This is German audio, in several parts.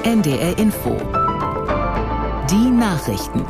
NDR Info. Die Nachrichten.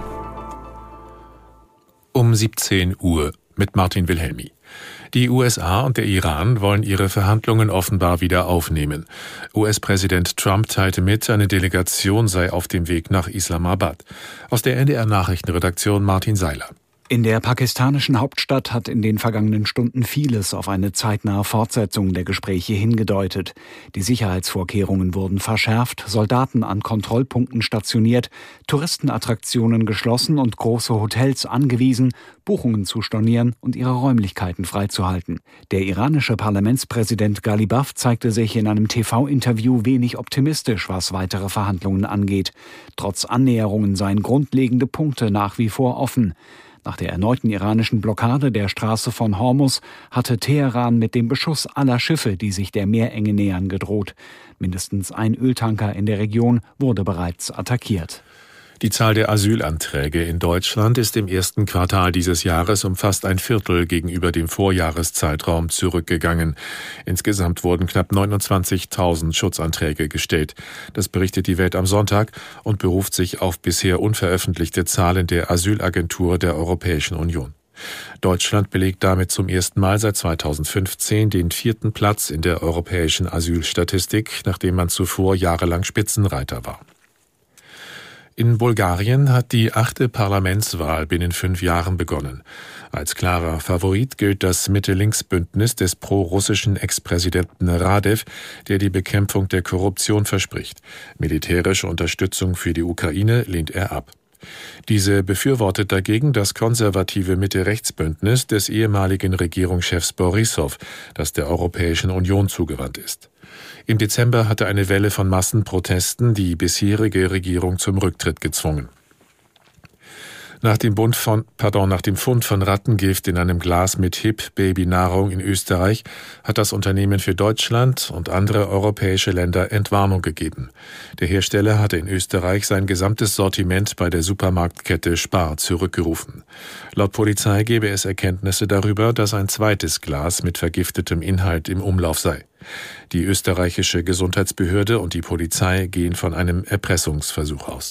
Um 17 Uhr mit Martin Wilhelmi. Die USA und der Iran wollen ihre Verhandlungen offenbar wieder aufnehmen. US-Präsident Trump teilte mit, eine Delegation sei auf dem Weg nach Islamabad. Aus der NDR-Nachrichtenredaktion Martin Seiler. In der pakistanischen Hauptstadt hat in den vergangenen Stunden vieles auf eine zeitnahe Fortsetzung der Gespräche hingedeutet. Die Sicherheitsvorkehrungen wurden verschärft, Soldaten an Kontrollpunkten stationiert, Touristenattraktionen geschlossen und große Hotels angewiesen, Buchungen zu stornieren und ihre Räumlichkeiten freizuhalten. Der iranische Parlamentspräsident Ghalibaf zeigte sich in einem TV-Interview wenig optimistisch, was weitere Verhandlungen angeht. Trotz Annäherungen seien grundlegende Punkte nach wie vor offen. Nach der erneuten iranischen Blockade der Straße von Hormuz hatte Teheran mit dem Beschuss aller Schiffe, die sich der Meerenge nähern, gedroht. Mindestens ein Öltanker in der Region wurde bereits attackiert. Die Zahl der Asylanträge in Deutschland ist im ersten Quartal dieses Jahres um fast ein Viertel gegenüber dem Vorjahreszeitraum zurückgegangen. Insgesamt wurden knapp 29.000 Schutzanträge gestellt. Das berichtet die Welt am Sonntag und beruft sich auf bisher unveröffentlichte Zahlen der Asylagentur der Europäischen Union. Deutschland belegt damit zum ersten Mal seit 2015 den 4. Platz in der europäischen Asylstatistik, nachdem man zuvor jahrelang Spitzenreiter war. In Bulgarien hat die 8. Parlamentswahl binnen 5 Jahren begonnen. Als klarer Favorit gilt das Mitte-Links-Bündnis des pro-russischen Ex-Präsidenten Radew, der die Bekämpfung der Korruption verspricht. Militärische Unterstützung für die Ukraine lehnt er ab. Diese befürwortet dagegen das konservative Mitte-Rechts-Bündnis des ehemaligen Regierungschefs Borissow, das der Europäischen Union zugewandt ist. Im Dezember hatte eine Welle von Massenprotesten die bisherige Regierung zum Rücktritt gezwungen. Nach dem Fund von Rattengift in einem Glas mit HIP-Babynahrung in Österreich hat das Unternehmen für Deutschland und andere europäische Länder Entwarnung gegeben. Der Hersteller hatte in Österreich sein gesamtes Sortiment bei der Supermarktkette Spar zurückgerufen. Laut Polizei gebe es Erkenntnisse darüber, dass ein zweites Glas mit vergiftetem Inhalt im Umlauf sei. Die österreichische Gesundheitsbehörde und die Polizei gehen von einem Erpressungsversuch aus.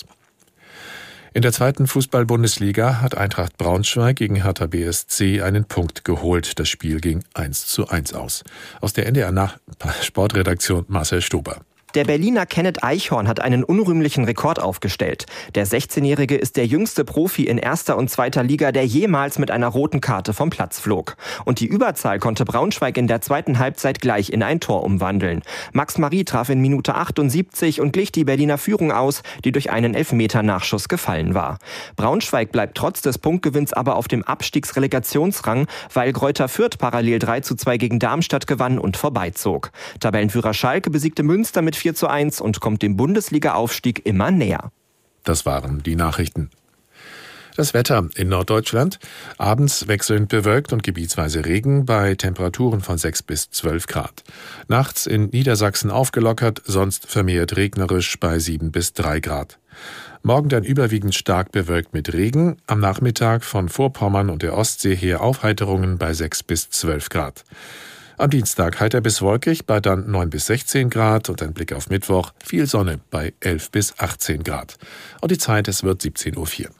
In der 2. Fußball-Bundesliga hat Eintracht Braunschweig gegen Hertha BSC einen Punkt geholt. Das Spiel ging 1:1 aus. Aus der NDR-Sportredaktion Marcel Stober. Der Berliner Kenneth Eichhorn hat einen unrühmlichen Rekord aufgestellt. Der 16-Jährige ist der jüngste Profi in 1. und 2. Liga, der jemals mit einer roten Karte vom Platz flog. Und die Überzahl konnte Braunschweig in der 2. Halbzeit gleich in ein Tor umwandeln. Max Marie traf in Minute 78 und glich die Berliner Führung aus, die durch einen Elfmeter-Nachschuss gefallen war. Braunschweig bleibt trotz des Punktgewinns aber auf dem Abstiegsrelegationsrang, weil Greuther Fürth parallel 3:2 gegen Darmstadt gewann und vorbeizog. Tabellenführer Schalke besiegte Münster mit 4:1 und kommt dem Bundesliga-Aufstieg immer näher. Das waren die Nachrichten. Das Wetter in Norddeutschland. Abends wechselnd bewölkt und gebietsweise Regen bei Temperaturen von 6 bis 12 Grad. Nachts in Niedersachsen aufgelockert, sonst vermehrt regnerisch bei 7 bis 3 Grad. Morgen dann überwiegend stark bewölkt mit Regen. Am Nachmittag von Vorpommern und der Ostsee her Aufheiterungen bei 6 bis 12 Grad. Am Dienstag heiter bis wolkig bei dann 9 bis 16 Grad und ein Blick auf Mittwoch, viel Sonne bei 11 bis 18 Grad. Und die Zeit, es wird 17:04 Uhr.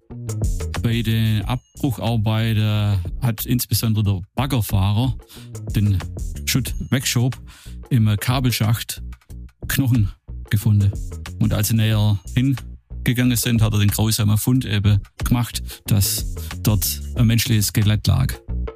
Bei den Abbrucharbeiten hat insbesondere der Baggerfahrer den Schutt wegschob im Kabelschacht Knochen gefunden. Und als sie näher hingegangen sind, hat er den grausamen Fund eben gemacht, dass dort ein menschliches Skelett lag.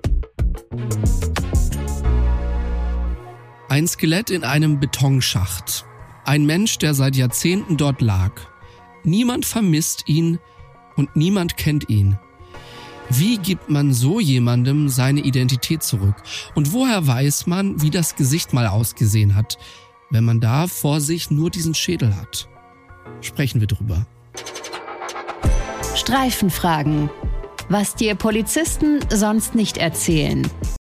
Ein Skelett in einem Betonschacht. Ein Mensch, der seit Jahrzehnten dort lag. Niemand vermisst ihn und niemand kennt ihn. Wie gibt man so jemandem seine Identität zurück? Und woher weiß man, wie das Gesicht mal ausgesehen hat, wenn man da vor sich nur diesen Schädel hat? Sprechen wir drüber. Streifenfragen. Was dir Polizisten sonst nicht erzählen.